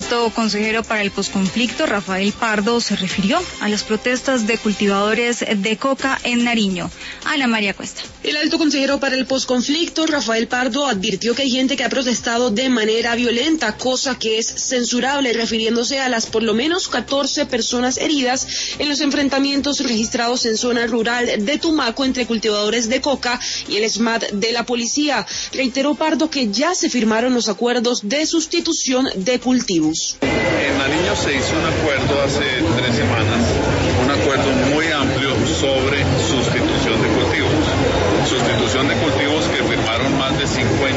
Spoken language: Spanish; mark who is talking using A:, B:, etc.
A: alto consejero para el posconflicto, Rafael Pardo, se refirió a las protestas de cultivadores de coca en Nariño. Ana María Cuesta.
B: El alto consejero para el posconflicto, Rafael Pardo, advirtió que hay gente que ha protestado de manera violenta, cosa que es censurable, refiriéndose a las por lo menos 14 personas heridas en los enfrentamientos registrados en zona rural de Tumaco entre cultivadores de coca y el SMAT de la policía. Reiteró Pardo que ya se firmaron los acuerdos de sustitución de cultivos.
C: En Nariño se hizo un acuerdo hace 3 semanas, un acuerdo muy amplio sobre sustitución de cultivos. Sustitución de cultivos que firmaron más de 50